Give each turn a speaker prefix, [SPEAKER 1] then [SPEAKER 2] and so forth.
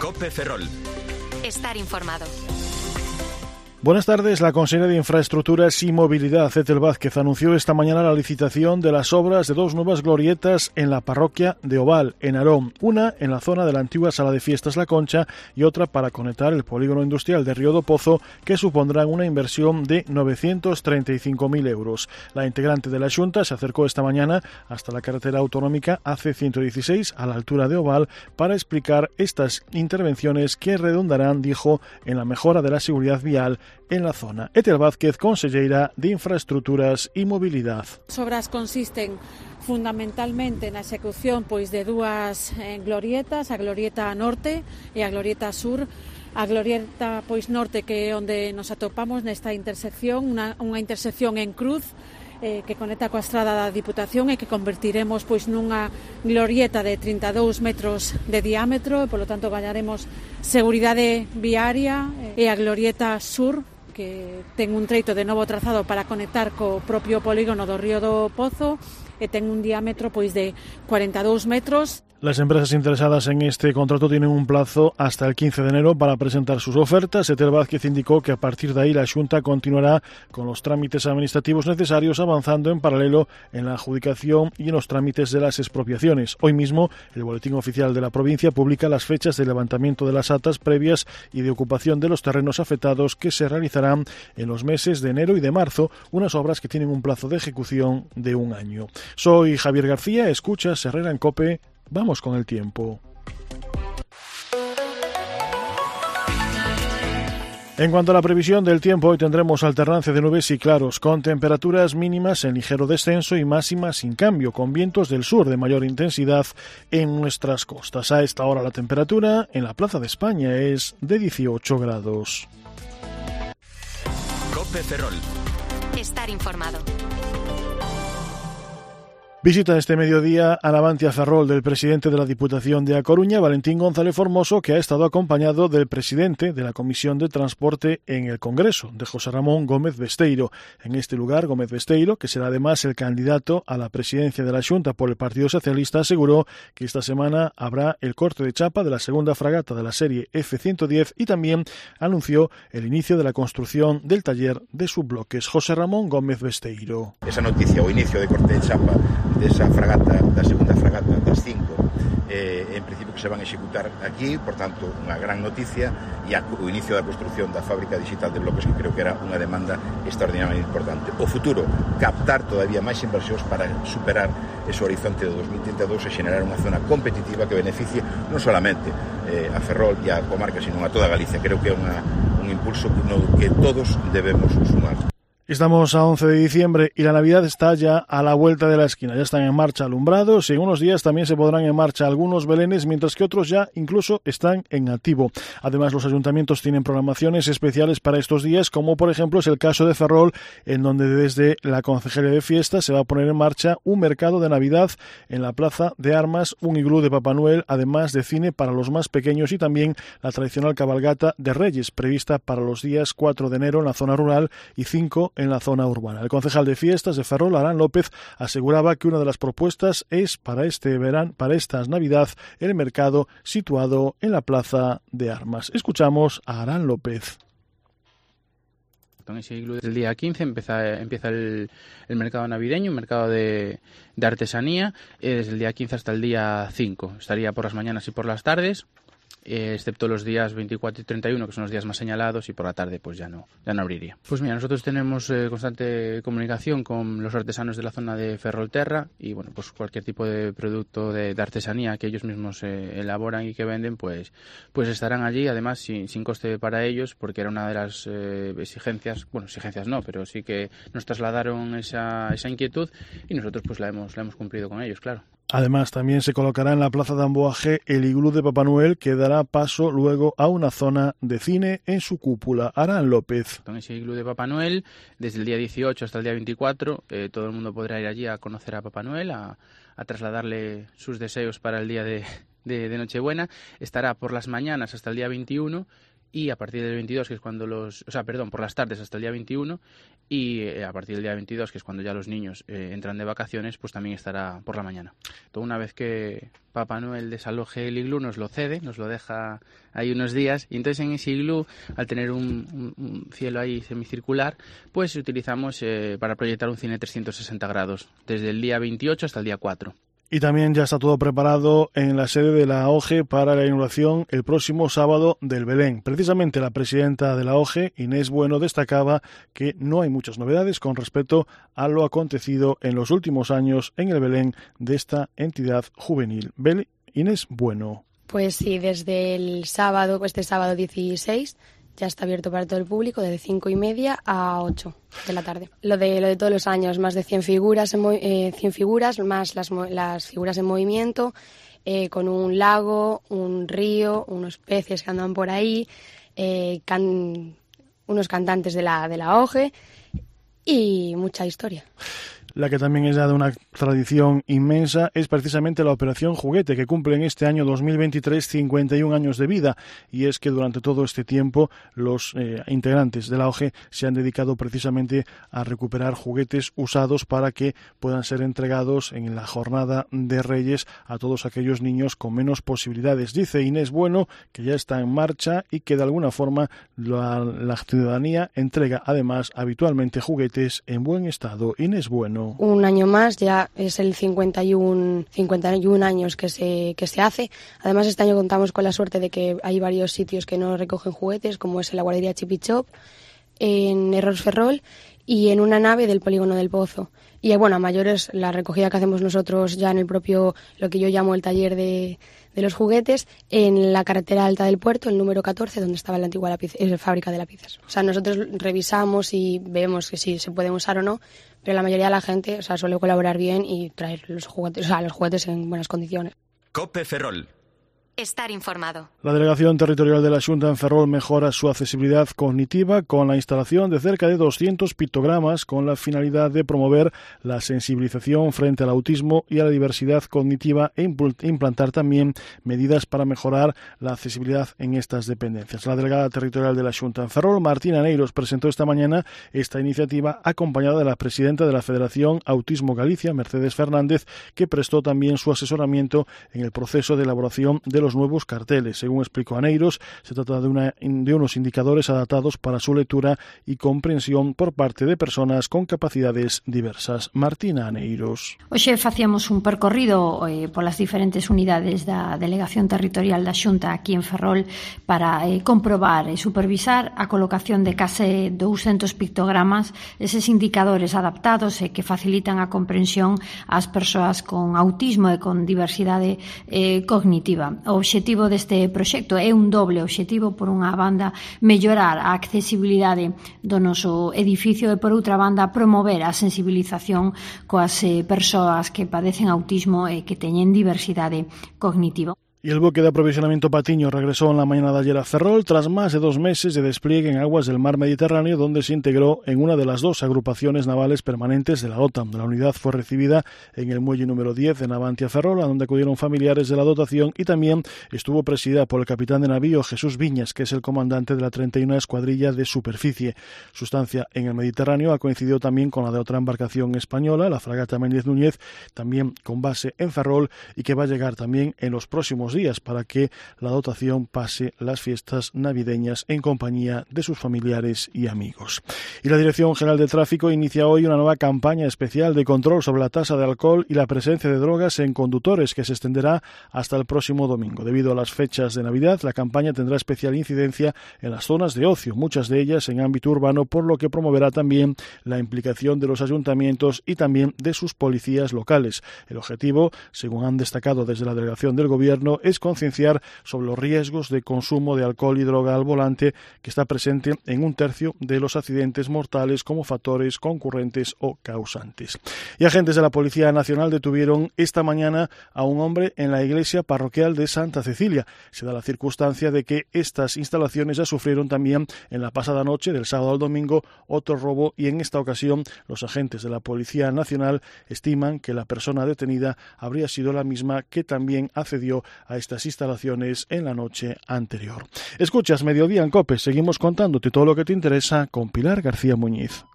[SPEAKER 1] COPE Ferrol.
[SPEAKER 2] Estar informado.
[SPEAKER 3] Buenas tardes. La consejera de Infraestructuras y Movilidad, Ethel Vázquez, anunció esta mañana la licitación de las obras de dos nuevas glorietas en la parroquia de Oval, en Arón. Una en la zona de la antigua Sala de Fiestas La Concha y otra para conectar el polígono industrial de Río do Pozo, que supondrán una inversión de 935.000 euros. La integrante de la Xunta se acercó esta mañana hasta la carretera autonómica AC116 a la altura de Oval para explicar estas intervenciones que redundarán, dijo, en la mejora de la seguridad vial en la zona. Ethel Vázquez, conselleira de Infraestructuras e Mobilidad.
[SPEAKER 4] As obras consisten fundamentalmente na execución de dúas glorietas, a glorieta norte e a glorieta sur. A glorieta norte, que é onde nos atopamos nesta intersección, unha intersección en cruz que conecta coa estrada da Diputación e que convertiremos nunha glorieta de 32 metros de diámetro e, polo tanto, gañaremos seguridade viaria. E a glorieta sur, que ten un treito de novo trazado para conectar co propio polígono do Río do Pozo e ten un diámetro de 42 metros.
[SPEAKER 3] Las empresas interesadas en este contrato tienen un plazo hasta el 15 de enero para presentar sus ofertas. Ethel Vázquez indicó que a partir de ahí la Xunta continuará con los trámites administrativos necesarios, avanzando en paralelo en la adjudicación y en los trámites de las expropiaciones. Hoy mismo, el Boletín Oficial de la provincia publica las fechas de levantamiento de las atas previas y de ocupación de los terrenos afectados, que se realizarán en los meses de enero y de marzo, unas obras que tienen un plazo de ejecución de un año. Soy Javier García, escuchas Herrera en COPE. Vamos con el tiempo. En cuanto a la previsión del tiempo, hoy tendremos alternancia de nubes y claros, con temperaturas mínimas en ligero descenso y máximas sin cambio, con vientos del sur de mayor intensidad en nuestras costas. A esta hora la temperatura en la Plaza de España es de 18 grados.
[SPEAKER 1] COPE Ferrol.
[SPEAKER 2] Estar informado.
[SPEAKER 3] Visita este mediodía a Navantia Ferrol del presidente de la Diputación de A Coruña, Valentín González Formoso, que ha estado acompañado del presidente de la Comisión de Transporte en el Congreso, de José Ramón Gómez Besteiro. En este lugar, Gómez Besteiro, que será además el candidato a la presidencia de la Xunta por el Partido Socialista, aseguró que esta semana habrá el corte de chapa de la segunda fragata de la serie F-110 y también anunció el inicio de la construcción del taller de subbloques. José Ramón Gómez Besteiro.
[SPEAKER 5] Esa noticia, o inicio de corte de chapa desa fragata, da segunda fragata das 5, en principio que se van a executar aquí, por tanto, unha gran noticia, e o inicio da construción da fábrica digital de bloques, que creo que era unha demanda extraordinariamente importante. O futuro, captar todavía máis inversións para superar ese horizonte de 2032 e xenerar unha zona competitiva que beneficie non solamente a Ferrol e a comarca, sino a toda Galicia. Creo que é un impulso que todos debemos sumar.
[SPEAKER 3] Estamos a 11 de diciembre y la Navidad está ya a la vuelta de la esquina. Ya están en marcha alumbrados y en unos días también se pondrán en marcha algunos belenes, mientras que otros ya incluso están en activo. Además, los ayuntamientos tienen programaciones especiales para estos días, como por ejemplo es el caso de Ferrol, en donde desde la Concejalía de Fiestas se va a poner en marcha un mercado de Navidad en la Plaza de Armas, un iglú de Papá Noel, además de cine para los más pequeños y también la tradicional cabalgata de Reyes, prevista para los días 4 de enero en la zona rural y 5 en la zona urbana. El concejal de Fiestas de Ferrol, Arán López, aseguraba que una de las propuestas es para esta Navidad, el mercado situado en la Plaza de Armas. Escuchamos a Arán López.
[SPEAKER 6] En ese iglú, desde el día 15 empieza el mercado navideño, un mercado de artesanía, desde el día 15 hasta el día 5. Estaría por las mañanas y por las tardes, excepto los días 24 y 31, que son los días más señalados, y por la tarde pues ya no abriría. Pues mira, nosotros tenemos constante comunicación con los artesanos de la zona de Ferrolterra y bueno, pues cualquier tipo de producto de artesanía que ellos mismos elaboran y que venden, pues estarán allí, además sin coste para ellos, porque era una de las exigencias no, pero sí que nos trasladaron esa inquietud y nosotros pues la hemos cumplido con ellos, claro.
[SPEAKER 3] Además, también se colocará en la Plaza de Amboaje el iglú de Papá Noel, que dará paso luego a una zona de cine en su cúpula. Arán López.
[SPEAKER 6] En ese iglú de Papá Noel, desde el día 18 hasta el día 24, todo el mundo podrá ir allí a conocer a Papá Noel, a trasladarle sus deseos para el día de Nochebuena. Estará por las mañanas hasta el día 21 y a partir del 22, que es cuando por las tardes hasta el día 21, y a partir del día 22, que es cuando ya los niños entran de vacaciones, pues también estará por la mañana. Entonces, una vez que Papá Noel desaloje el iglú, nos lo cede, nos lo deja ahí unos días, y entonces en ese iglú, al tener un cielo ahí semicircular, pues utilizamos para proyectar un cine 360 grados, desde el día 28 hasta el día 4.
[SPEAKER 3] Y también ya está todo preparado en la sede de la OGE para la inauguración el próximo sábado del Belén. Precisamente la presidenta de la OGE, Inés Bueno, destacaba que no hay muchas novedades con respecto a lo acontecido en los últimos años en el Belén de esta entidad juvenil. Inés Bueno.
[SPEAKER 1] Pues sí, desde este sábado 16... ya está abierto para todo el público, desde 5:30 a 8 de la tarde. Lo de todos los años, más de 100 figuras, más las figuras en movimiento, con un lago, un río, unos peces que andan por ahí, unos cantantes de la OGE y mucha historia.
[SPEAKER 3] La que también es ya de una tradición inmensa es precisamente la Operación Juguete, que cumple en este año 2023 51 años de vida, y es que durante todo este tiempo los integrantes de la OGE se han dedicado precisamente a recuperar juguetes usados para que puedan ser entregados en la jornada de Reyes a todos aquellos niños con menos posibilidades. Dice Inés Bueno que ya está en marcha y que de alguna forma la ciudadanía entrega además habitualmente juguetes en buen estado. Inés Bueno.
[SPEAKER 1] Un año más, ya es el 51 años que se hace. Además, este año contamos con la suerte de que hay varios sitios que no recogen juguetes, como es en la guardería Chipi Chop, en Erros Ferrol y en una nave del Polígono del Pozo. Y bueno, a mayores, la recogida que hacemos nosotros ya en el propio, lo que yo llamo el taller de los juguetes, en la carretera alta del puerto, el número 14, donde estaba la antigua fábrica de lápices. O sea, nosotros revisamos y vemos que si se pueden usar o no, pero la mayoría de la gente, suele colaborar bien y traer los juguetes en buenas condiciones.
[SPEAKER 7] COPE Ferrol.
[SPEAKER 2] Estar informado.
[SPEAKER 3] La Delegación Territorial de la Xunta en Ferrol mejora su accesibilidad cognitiva con la instalación de cerca de 200 pictogramas con la finalidad de promover la sensibilización frente al autismo y a la diversidad cognitiva e implantar también medidas para mejorar la accesibilidad en estas dependencias. La delegada territorial de la Xunta en Ferrol, Martina Neiros, presentó esta mañana esta iniciativa acompañada de la presidenta de la Federación Autismo Galicia, Mercedes Fernández, que prestó también su asesoramiento en el proceso de elaboración de los nuevos carteles. Según explicó Aneiros, se trata de unos indicadores adaptados para su lectura y comprensión por parte de personas con capacidades diversas. Martina Aneiros.
[SPEAKER 8] Hoxe facíamos un percorrido polas diferentes unidades da Delegación Territorial da Xunta aquí en Ferrol para comprobar e supervisar a colocación de case 200 pictogramas, eses indicadores adaptados que facilitan a comprensión ás persoas con autismo e con diversidade cognitiva. O obxectivo deste proxecto é un doble obxectivo: por unha banda, mellorar a accesibilidade do noso edificio e por outra banda, promover a sensibilización coas persoas que padecen autismo e que teñen diversidade cognitiva.
[SPEAKER 3] Y el buque de aprovisionamiento Patiño regresó en la mañana de ayer a Ferrol tras más de 2 meses de despliegue en aguas del mar Mediterráneo, donde se integró en una de las 2 agrupaciones navales permanentes de la OTAN. La unidad fue recibida en el muelle número 10 de Navantia Ferrol, a donde acudieron familiares de la dotación, y también estuvo presidida por el capitán de navío Jesús Viñas, que es el comandante de la 31 Escuadrilla de Superficie. Su estancia en el Mediterráneo ha coincidido también con la de otra embarcación española, la fragata Méndez Núñez, también con base en Ferrol, y que va a llegar también en los próximos días para que la dotación pase las fiestas navideñas en compañía de sus familiares y amigos. Y la Dirección General de Tráfico inicia hoy una nueva campaña especial de control sobre la tasa de alcohol y la presencia de drogas en conductores, que se extenderá hasta el próximo domingo. Debido a las fechas de Navidad, la campaña tendrá especial incidencia en las zonas de ocio, muchas de ellas en ámbito urbano, por lo que promoverá también la implicación de los ayuntamientos y también de sus policías locales. El objetivo, según han destacado desde la delegación del Gobierno, es concienciar sobre los riesgos de consumo de alcohol y droga al volante, que está presente en 1/3 de los accidentes mortales como factores concurrentes o causantes. Y agentes de la Policía Nacional detuvieron esta mañana a un hombre en la iglesia parroquial de Santa Cecilia. Se da la circunstancia de que estas instalaciones ya sufrieron también en la pasada noche, del sábado al domingo, otro robo, y en esta ocasión los agentes de la Policía Nacional estiman que la persona detenida habría sido la misma que también accedió a estas instalaciones en la noche anterior. Escuchas Mediodía en COPE, seguimos contándote todo lo que te interesa con Pilar García Muñiz.